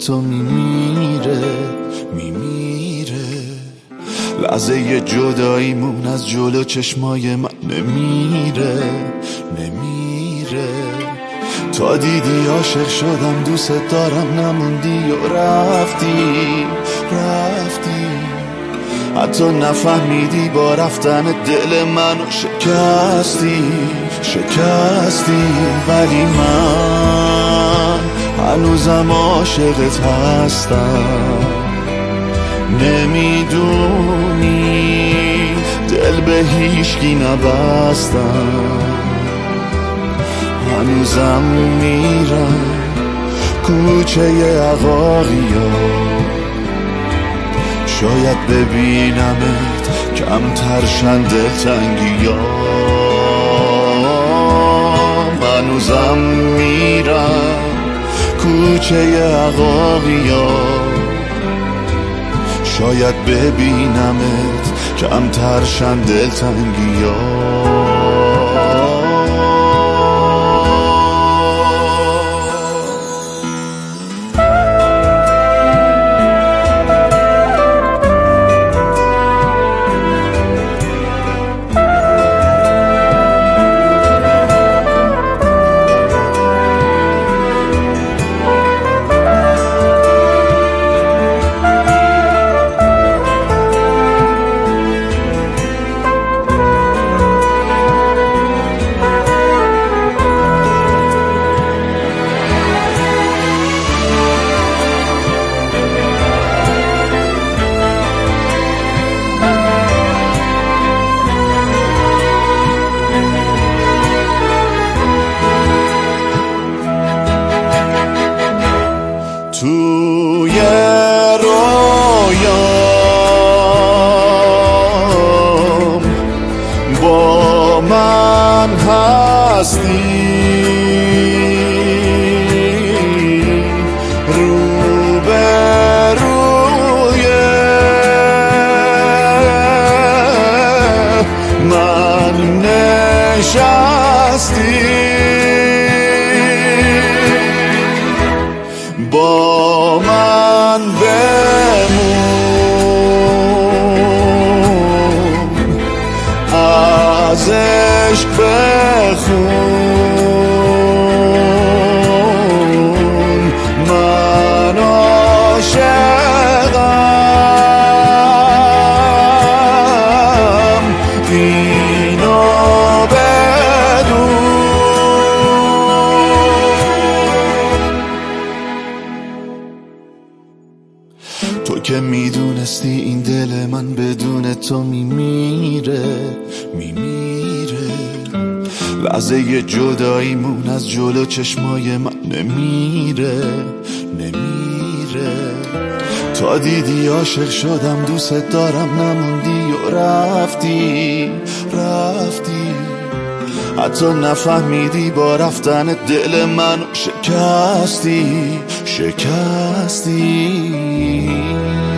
تو میمیره لحظه جداییمون از جلو چشمای من نمیره تا دیدی عاشق شدم دوست دارم نموندی و رفتی حتی نفهمیدی با رفتن دل منو شکستی ولی من هنوزم عاشقت هستم نمیدونی دل به هیچکی نبستم هنوزم میرم کوچه عقاقیا شاید ببینمت کمتر شن دلتنگیام هنوزم میرم کوچه عقاقیا شاید ببینمت کمتر شن دلتنگیام توی رویام با من هستی رو به روی من نشستی با من بمون از عشق بخون من عاشقم اینو بدون تو که میدونستی این دل من بدون تو میمیره لحظه جداییمون از جلو چشمای من نمیره تا دیدی عاشق شدم دوست دارم نموندی و رفتی حتی نفهمیدی با رفتن دل منو شکستی